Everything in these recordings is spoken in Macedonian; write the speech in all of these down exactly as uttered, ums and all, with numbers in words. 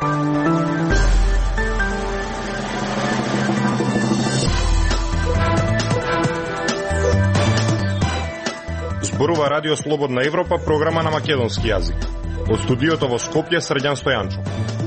Зборува Радио Слободна Европа, програма на македонски јазик. Од студиото во Скопје, Срđan Стојанчов.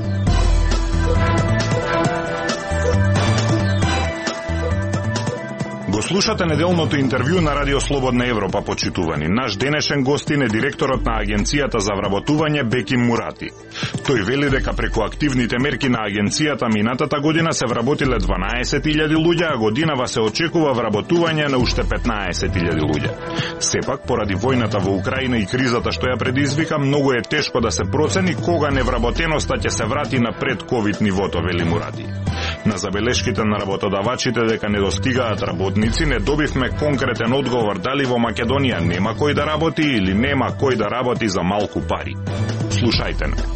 Го слушате неделното интервју на Радио Слободна Европа, почитувани. Наш денешен гостин е директорот на Агенцијата за вработување Беким Мурати. Тој вели дека преку активните мерки на агенцијата минатата година се вработиле дванаесет илјади луѓе, а годинава се очекува вработување на уште петнаесет илјади луѓе. Сепак, поради војната во Украина и кризата што ја предизвика, многу е тешко да се процени кога невработеноста ќе се врати на пред ковид нивото, вели Мурати. На забелешките на работодавачите дека не достигаат работници, не добивме конкретен одговор дали во Македонија нема кој да работи или нема кој да работи за малку пари. Слушајте не.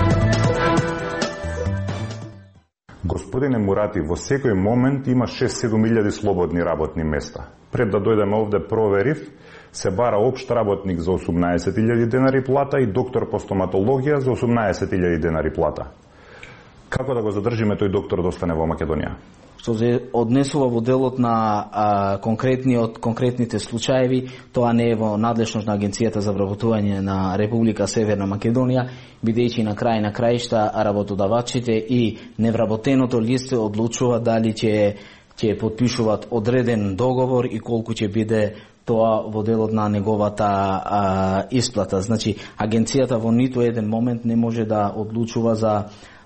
Господине Мурати, во секој момент има шест-седум илјади слободни работни места. Пред да дојдеме овде проверив, се бара општ работник за осумнаесет илјади денари плата и доктор по стоматологија за осумнаесет илјади денари плата. Како да го задржиме тој доктор да остане во Македонија? Што се однесува во делот на а, конкретниот конкретните случаеви, тоа не е во надлежност на Агенцијата за вработување на Република Северна Македонија, бидејќи на крај на краишта работодавачите и невработеното лице одлучува дали ќе ќе потпишуваат одреден договор и колку ќе биде тоа во делот на неговата а, исплата. Значи, агенцијата во ниту еден момент не може да одлучува за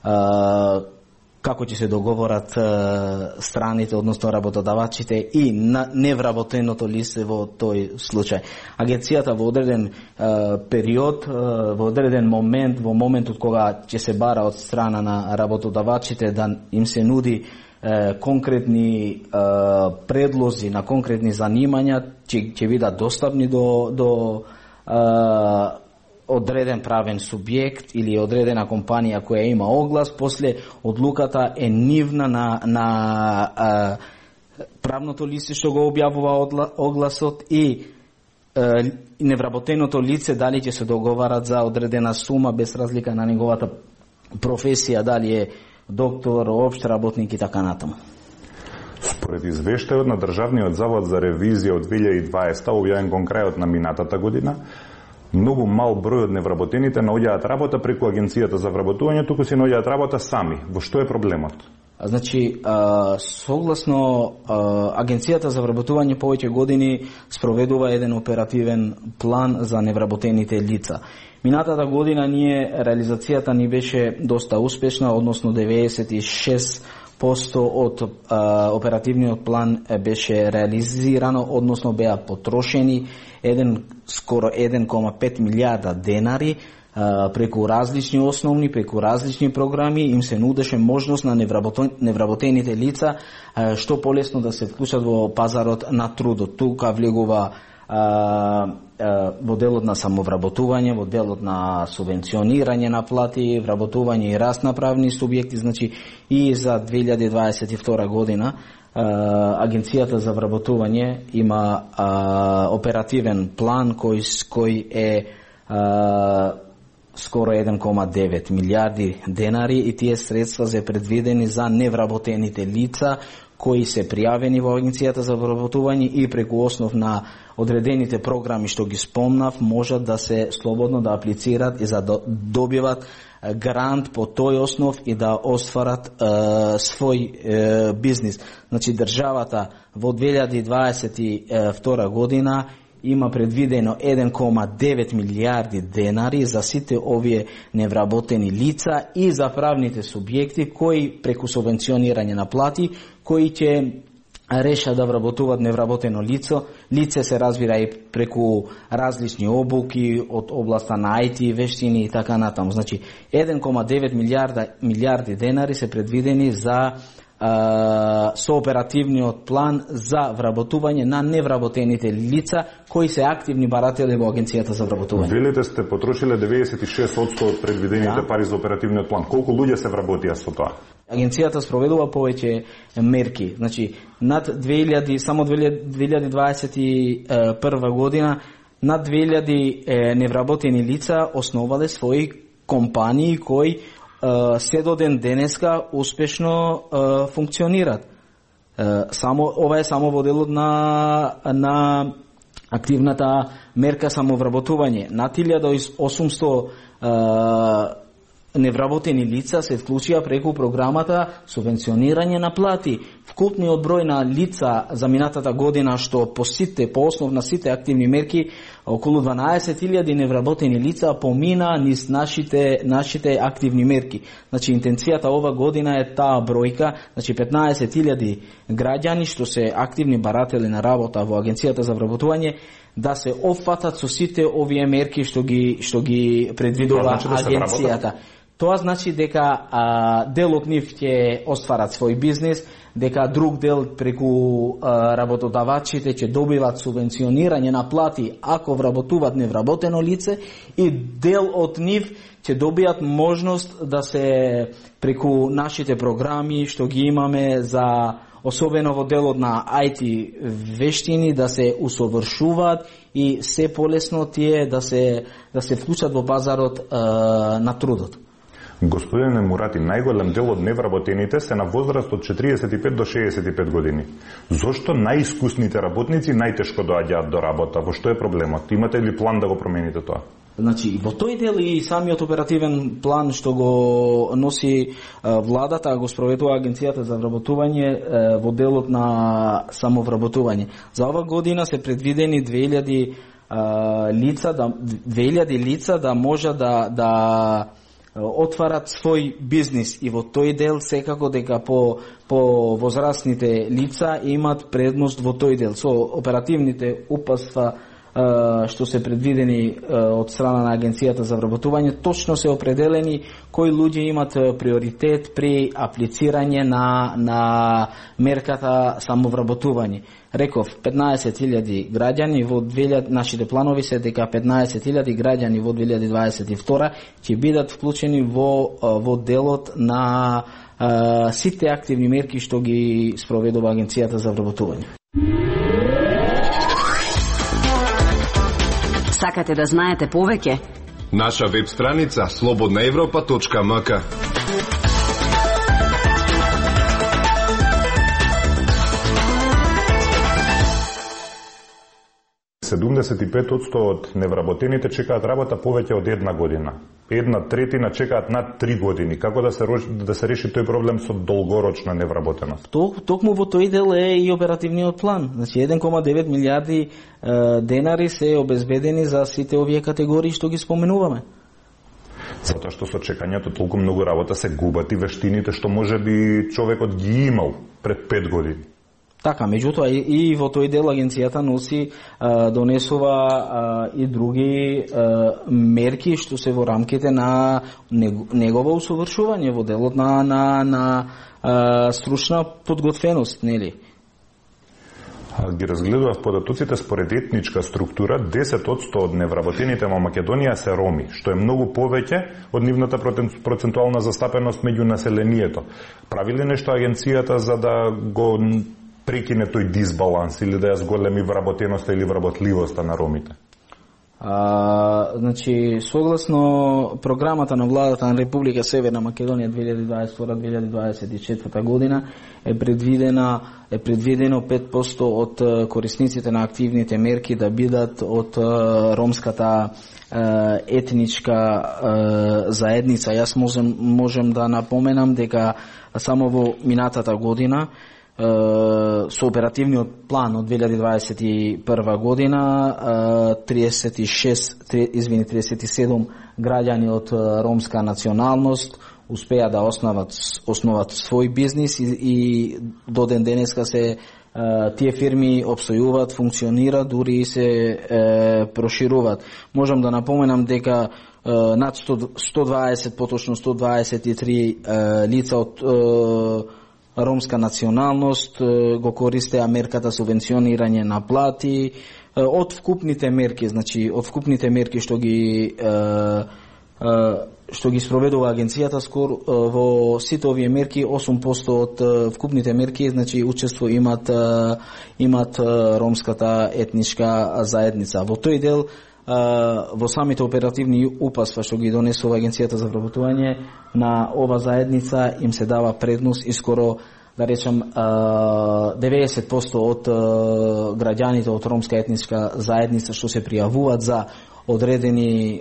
а, како ќе се договорат а, страните, односно работодавачите и на невработеното лице во тој случај. Агенцијата во одреден а, период, а, во одреден момент, во моментот кога ќе се бара од страна на работодавачите да им се нуди конкретни е, предлози на конкретни занимања ќе ќе бидат достапни до до е, одреден правен субјект или одредена компанија која има оглас. После одлуката е нивна на на е, правното лице што го објавува огласот и е, невработеното лице дали ќе се договарат за одредена сума без разлика на неговата професија, дали е доктор, општ работник и така натаму. Според извештајот на Државниот завод за ревизија од две илјади и дваесета, објавен кон крајот на минатата година, многу мал број од невработените наоѓаат работа преку Агенцијата за вработување, туку си наоѓаат работа сами. Во што е проблемот? Значи, а, согласно а, Агенцијата за вработување повеќе години спроведува еден оперативен план за невработените лица. Минатата година ние реализацијата ни беше доста успешна, односно деветдесет и шест посто од а, оперативниот план беше реализирано, односно беа потрошени еден скоро еден кома пет милијарда денари а, преку различни основни, преку различни програми. Им се нудеше можност на невработените лица а, што полесно да се вклучат во пазарот на трудот. Тука влегува а, во делот на самовработување, во делот на субвенционирање на плати, вработување и раст на правни субјекти. Значи и за две илјади дваесет и втора година Агенцијата за вработување има а, оперативен план кој кој е а, скоро еден кома девет милијарди денари и тие средства се предвидени за невработените лица кои се пријавени во Агенцијата за вработување и преку основ на одредените програми што ги спомнав можат да се слободно да аплицират и за да добиват грант по тој основ и да остварат е, свој е, бизнис. Значи државата во две илјади дваесет и втора година има предвидено еден кома девет милијарди денари за сите овие невработени лица и за правните субјекти кои преку субвенционирање на плати кои ќе реша да вработуваат невработено лице. Лице се разбира и преку различни обуки од областа на ај ти, вештини и така натаму. Значи еден кома девет милијарди денари се предвидени за Uh, со оперативниот план за вработување на невработените лица кои се активни баратели во Агенцијата за вработување. Велите сте потрошиле деветдесет и шест одсто од предвидените да. пари за оперативниот план. Колку луѓе се вработија со тоа? Агенцијата спроведува повеќе мерки. Значи над две илјади само две илјади дваесет и прва година над две илјади невработени лица основале своји компании кои се до ден денеска успешно функционираат. Само ова е само во делот на на активната мерка самовработување. Над илјада и осумсто невработени лица се вклучија преку програмата субвенционирање на плати. Вкупниот број на лица за минатата година што по сите, по основ на сите активни мерки, околу дванаесет илјади невработени лица помина низ нашите нашите активни мерки. Значи интенцијата ова година е таа бројка, значи петнаесет илјади граѓани што се активни баратели на работа во Агенцијата за вработување да се опфатат со сите овие мерки што ги што ги предвидува значи да агенцијата. Тоа значи дека а, дел од нив ќе остварат свој бизнис, дека друг дел преку а, работодавачите ќе добиват субвенционирање на плати ако вработуваат невработено лице и дел од нив ќе добијат можност да се преку нашите програми што ги имаме за особено во делот на ај ти вештини да се усовршуваат и се полесно тие да се да се вклучат во пазарот а, на трудот. Господине Мурати, најголем дел од невработените се на возраст од четириесет и пет до шеесет и пет години. Зошто најискусните работници најтешко доаѓаат до работа? Во што е проблемот? Имате ли план да го промените тоа? Значи, во тој дел и самиот оперативен план што го носи владата, го спроведува Агенцијата за вработување во делот на самовработување. За ова година се предвидени две илјади лица да две илјади лица да може да да отварат свој бизнис и во тој дел секако дека по по возрастните лица имат предност во тој дел. Со оперативните упатства што се предвидени од страна на Агенцијата за вработување, точно се определени кои луѓе имат приоритет при аплицирање на на мерката самовработување. Реков петнаесет илјади граѓани во две илјади, нашите планови се дека петнаесет илјади граѓани во две илјади дваесет и втора ќе бидат вклучени во во делот на а, сите активни мерки што ги спроведува Агенцијата за вработување. Сакате да знаете повеќе? Наша веб страница слободна европа точка ем ка. седумдесет и пет одсто од невработените чекаат работа повеќе од една година. Една третина чекаат над три години. Како да се да се реши тој проблем со долгорочна невработеност? Ток, токму во тој дел е и оперативниот план. Значи еден кома девет милијарди е, денари се обезбедени за сите овие категории што ги споменуваме. Затоа што со чекањето толку многу работа се губат и вештините што може би човекот ги имал пред пет години. Така, меѓутоа и, и во тој дел агенцијата носи а, донесува а, и други а, мерки што се во рамките на негово усовршување во делот на на на а, стручна подготвеност, нели? Ги разгледував податоците според етничка структура, десет одсто од невработените во Македонија се роми, што е многу повеќе од нивната процентуална застапеност меѓу населението. Прави ли нешто агенцијата за да го прекине тој дисбаланс или да ја зголеми вработеноста или вработливоста на ромите? А, значи, согласно програмата на владата на Република Северна Македонија две илјади дваесет и втора до две илјади дваесет и четврта година е предвидена е предвидено пет одсто од корисниците на активните мерки да бидат од ромската етничка заедница. Јас можем можем да напоменам дека само во минатата година со оперативниот план од две илјади дваесет и прва година триесет и шест, извини, триесет и седум граѓани од ромска националност успеа да основат основат свој бизнис и, и до ден денеска се тие фирми обстојуваат, функционираат, дури и се е, прошируваат. Можам да напоменам дека е, над сто дваесет, поточно сто дваесет и три е, лица од е, ромска националност го користеа мерката субвенционирање на плати од вкупните мерки, значи од вкупните мерки што ги што ги спроведува агенцијата, скоро во сите овие мерки осум одсто од вкупните мерки, значи учество имат имат ромската етничка заедница. Во тој дел во самите оперативни упатства што ги донесува Агенцијата за вработување, на ова заедница им се дава предност и скоро, да речам, деветдесет проценти од граѓаните од ромска етничка заедница што се пријавуваат за одредени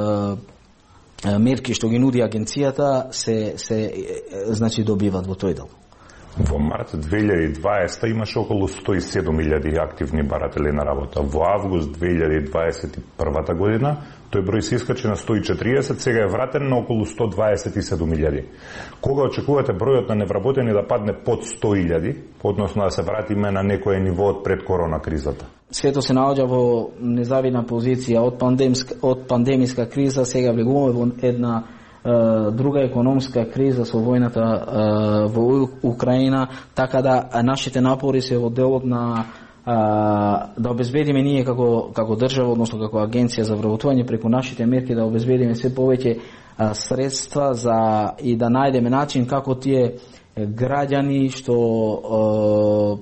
мерки што ги нуди агенцијата, се се значи добиват во тој дел. Во март две илјади и дваесета имаше околу сто и седум илјади активни баратели на работа. Во август две илјади и дваесет и прва година тој број се искачи на сто и четириесет, сега е вратен на околу сто дваесет и седум илјади. Кога очекувате бројот на невработени да падне под сто илјади, односно да се вратиме на некое ниво од пред корона кризата? Светот се наоѓа во незавидна позиција од пандемска од пандемиска криза, сега влегуваме во една друга економска криза со војната во Украина, така да нашите напори се во делот на да обезбедиме ние како како држава, односно како агенција за вработување, преку нашите мерки да обезбедиме се повеќе средства за и да најдеме начин како тие граѓани што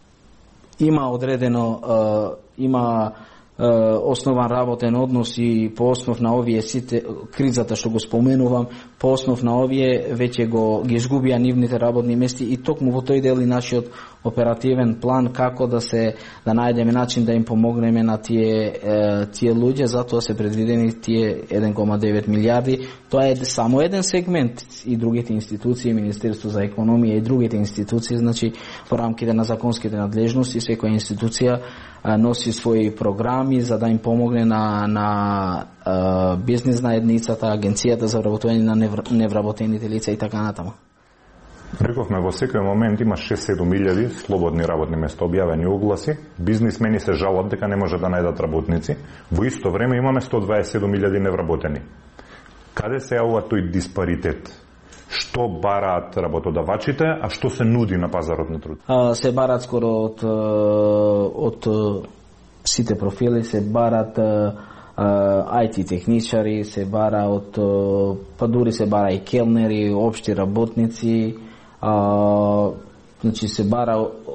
има одредено има основан работен однос и по основ на овие сите кризата што го споменувам, по основ на овие веќе го ги изгубија нивните работни места и токму во тој дел и нашиот оперативен план како да се да најдеме начин да им помогнеме на тие тие луѓе, затоа се предвидени тие еден кома девет милијарди. Тоа е само еден сегмент и другите институции, Министерство за економија и другите институции, значи во рамките на законските надлежности секоја институција носи своји програми за да им помогне на на бизнес наедницата, агенцијата за вработување на невработените лица и така натаму. Рековме, во секој момент има шест-седум илјади слободни работни места, објавени огласи, бизнисмени се жалат дека не може да најдат работници, во исто време имаме сто дваесет и седум илјади невработени. Каде се јавува тој диспаритет? Што бараат работодавачите, а што се нуди на пазарот на труд? А, се бараат скоро од, од сите профили, се бараат ај ти техничари, се бара од, па дури се бара и келнери, општи работници, а, значи се бара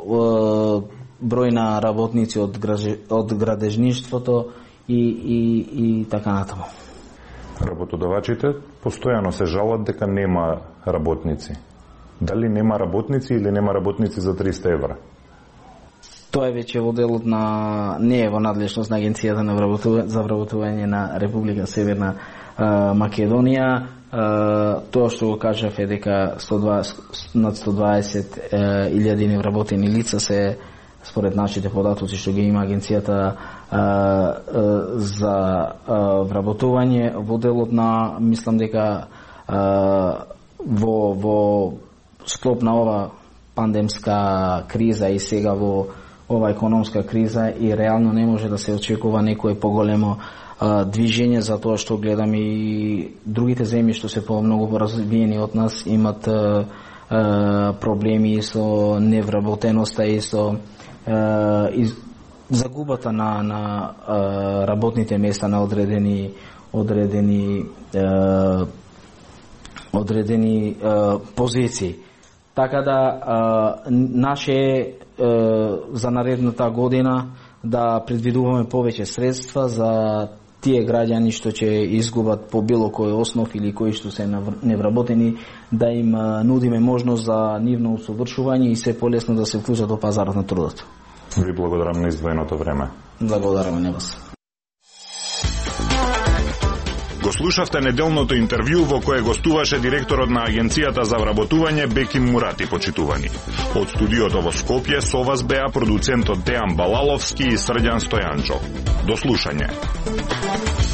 број на работници од, од градежништвото и, и, и така натаму. Работодавачите постојано се жалат дека нема работници. Дали нема работници или нема работници за триста евра? Тоа е веќе во делот на не е во надлежност на Агенцијата на вработување, за вработување на Република Северна а, Македонија. А, тоа што го кажав е дека сто дваесет, над сто дваесет илјади невработени лица се според нашите податоци што ги има Агенцијата а, а, за а, вработување во делот на, мислам дека а, во, во склоп на ова пандемска криза и сега во ова економска криза и реално не може да се очекува некое поголемо а, движење, за тоа што гледам и другите земји што се помногу поразбиени од нас имат а, а, проблеми со невработеноста и со а, и загубата на, на а, работните места на одредени одредени а, одредени а, позиции. Така да а, наше е за наредната година да предвидуваме повеќе средства за тие граѓани што ќе изгубат по било кој основ или кои што се невработени, да им нудиме можност за нивно усовршување и се полесно да се вклучат во пазарот на трудот. Ви благодарам на издвоеното време. Благодарам на вас. Го слушавте неделното интервју во кое гостуваше директорот на Агенцијата за вработување Беким Мурати, почитувани. Од студиото во Скопје со вас беа продуцентот Дејан Балаловски и Срđan Стојанчов. До слушање.